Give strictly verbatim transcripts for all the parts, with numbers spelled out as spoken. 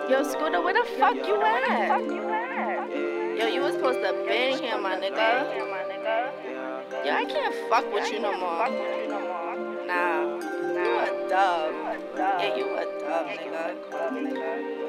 Yo, Scooter, where the fuck you at? Yo, you was supposed to bang here, my nigga. Yo, I can't fuck with you no more. Nah, you a dub. Yeah, you a dub, nigga.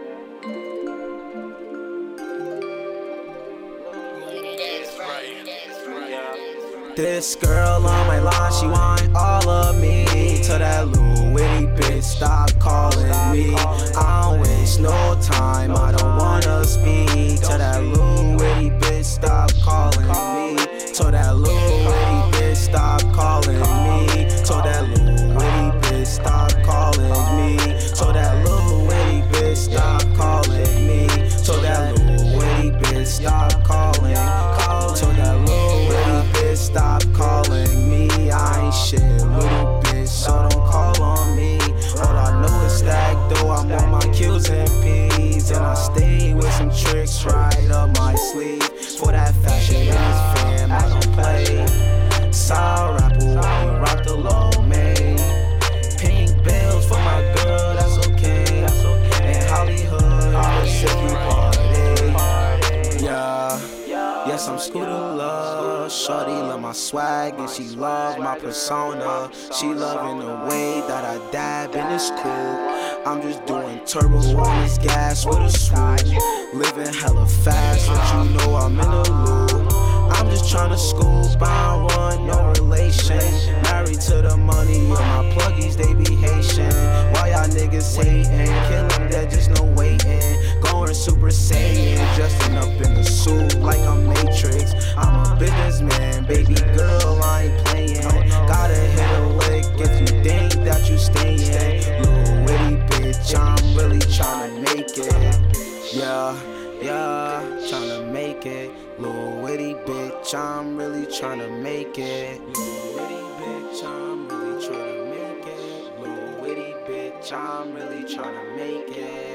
This girl on my line, she want all of me. Tell that little witty bitch, stop calling me. I don't waste no time, I don't wanna speak. Tell that little witty bitch, stop calling me. Tell that little witty bitch, stop calling me. Tell that little witty bitch, stop calling me. Tell that little witty bitch, stop calling me. Tell that little witty bitch, stop calling. Tell that little witty bitch, stop calling me. I ain't shit, little bitch, so don't call on me. All I know is stack though, I'm on my Q's and P's. And I stay with some tricks right up my sleeve. For that fashion in this fam, I don't play. Sour apple, I rock the low main. Pink bills for my girl, that's okay. And Hollywood, the city party. Yeah. Yes, I'm Scooter Love. Shorty love my swag and she love my persona. She loving the way that I dab and it's cool. I'm just doing turbo on this gas with a swoop. Living hella fast, but you know I'm in the loop. I'm just tryna scoop, I don't want no relation. Married to the money, and my pluggies, they be Haitian. Why y'all niggas hating? Kill them, they're just no waiting. Going Super Saiyan, dressing up in the suit like I'm Matrix. I'm a businessman, baby girl, I ain't playing. Gotta hit a lick if you think that you stayin'. Little witty bitch, I'm really tryna make it. Yeah, yeah, tryna make it. Little witty bitch, I'm really tryna make it. Little witty bitch, I'm really tryna make it. Little witty bitch, I'm really tryna make it.